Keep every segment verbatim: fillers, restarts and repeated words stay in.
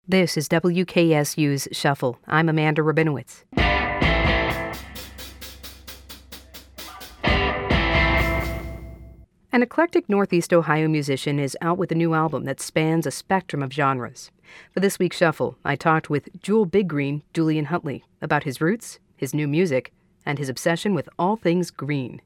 This is W K S U's Shuffle. I'm Amanda Rabinowitz. An eclectic Northeast Ohio musician is out with a new album that spans a spectrum of genres. For this week's Shuffle, I talked with Jewel Big Green, Julian Huntley, about his roots, his new music, and his obsession with all things green.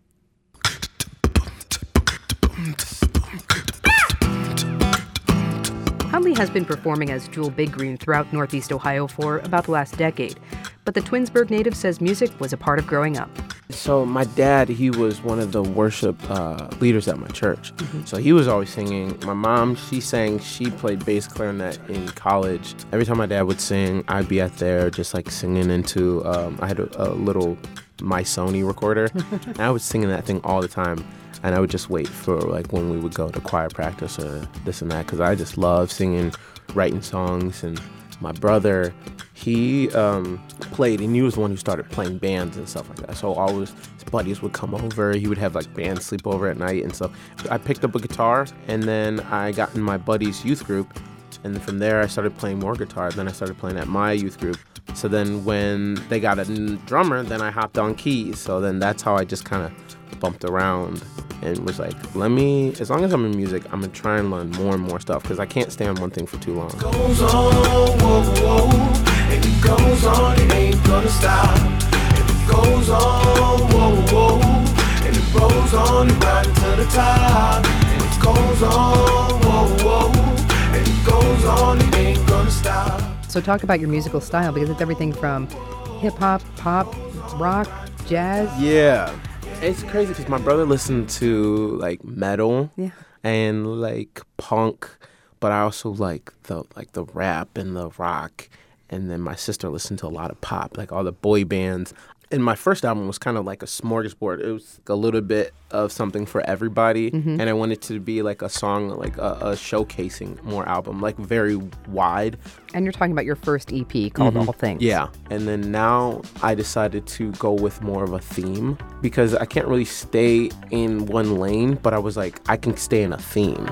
Huntley has been performing as Jewel Big Green throughout Northeast Ohio for about the last decade, but the Twinsburg native says music was a part of growing up. So my dad, he was one of the worship uh, leaders at my church. Mm-hmm. So he was always singing. My mom, she sang, she played bass clarinet in college. Every time my dad would sing, I'd be out there just like singing into, um, I had a, a little My Sony recorder, and I was singing that thing all the time. And I would just wait for like when we would go to choir practice or this and that, because I just love singing, writing songs. And my brother, he um, played, and he was the one who started playing bands and stuff like that. So always his buddies would come over. He would have like band sleepover at night and stuff. I picked up a guitar, and then I got in my buddy's youth group. And from there, I started playing more guitar. Then I started playing at my youth group. So then when they got a drummer, then I hopped on keys. So then that's how I just kind of bumped around and was like, let me, as long as I'm in music, I'm going to try and learn more and more stuff, because I can't stay on one thing for too long. It goes on, whoa, whoa, and it goes on, it ain't gonna stop. And it goes on, whoa, whoa, and it rolls on, and right to the top. And it goes on, whoa, whoa, and it goes on, it ain't gonna stop. So talk about your musical style, because it's everything from hip-hop, pop, rock, jazz. Yeah. It's crazy because my brother listened to like metal yeah. and like punk, but I also like the like the rap and the rock. And then my sister listened to a lot of pop, like all the boy bands. And my first album was kind of like a smorgasbord. It was a little bit of something for everybody. Mm-hmm. And I wanted to be like a song, like a, a showcasing more album, like very wide. And you're talking about your first E P called mm-hmm. All Things. Yeah. And then now I decided to go with more of a theme, because I can't really stay in one lane, but I was like, I can stay in a theme.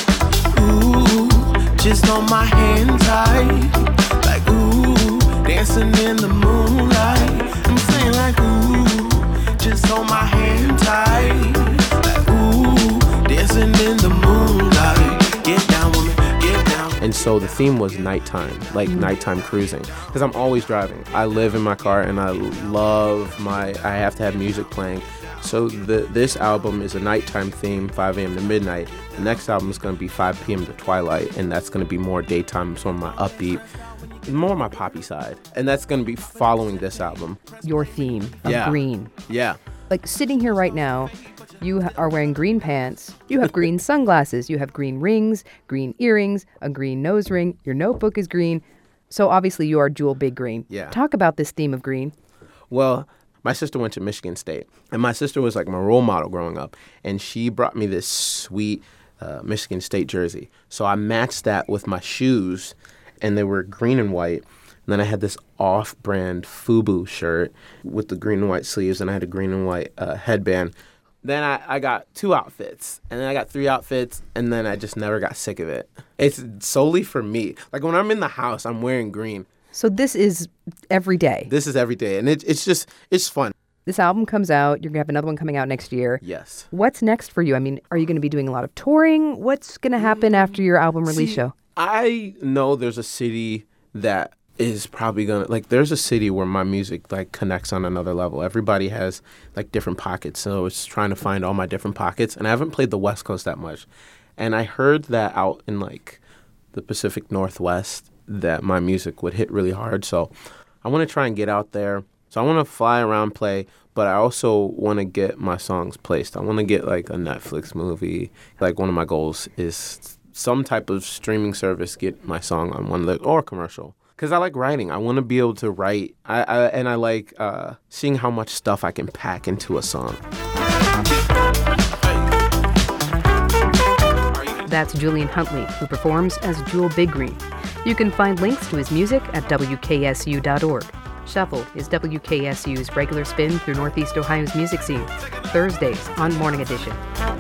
Ooh, just on my hand tight, like ooh, dancing in the moonlight. I'm saying like ooh, just on my hand tight, like ooh, dancing in the moonlight. Get down with me, get down. And so the theme was nighttime, like mm-hmm. nighttime cruising, because I'm always driving. I live in my car, and I love my, I have to have music playing. So the, this album is a nighttime theme, five a.m. to midnight. The next album is going to be five p.m. to twilight, and that's going to be more daytime, so my upbeat, more my poppy side. And that's going to be following this album. Your theme of yeah. green. Yeah. Like sitting here right now, you ha- are wearing green pants, you have green sunglasses, you have green rings, green earrings, a green nose ring, your notebook is green. So obviously you are Jewel Big Green. Yeah. Talk about this theme of green. Well, my sister went to Michigan State, and my sister was like my role model growing up, and she brought me this sweet uh, Michigan State jersey. So I matched that with my shoes, and they were green and white. And then I had this off-brand FUBU shirt with the green and white sleeves, and I had a green and white uh, headband. Then I, I got two outfits, and then I got three outfits, and then I just never got sick of it. It's solely for me. Like when I'm in the house, I'm wearing green. So this is every day. This is every day, and it, it's just, it's fun. This album comes out. You're going to have another one coming out next year. Yes. What's next for you? I mean, are you going to be doing a lot of touring? What's going to happen after your album release See, show? I know there's a city that is probably going to, like, there's a city where my music, like, connects on another level. Everybody has, like, different pockets, so it's trying to find all my different pockets, and I haven't played the West Coast that much. And I heard that out in, like, the Pacific Northwest, that my music would hit really hard. So I want to try and get out there. So I want to fly around, play, but I also want to get my songs placed. I want to get like a Netflix movie. Like one of my goals is some type of streaming service, get my song on one of the, or a commercial. Because I like writing. I want to be able to write. I, I and I like uh, seeing how much stuff I can pack into a song. That's Julian Huntley, who performs as Jewel Big Green. You can find links to his music at W K S U dot org. Shuffle is W K S U's regular spin through Northeast Ohio's music scene, Thursdays on Morning Edition.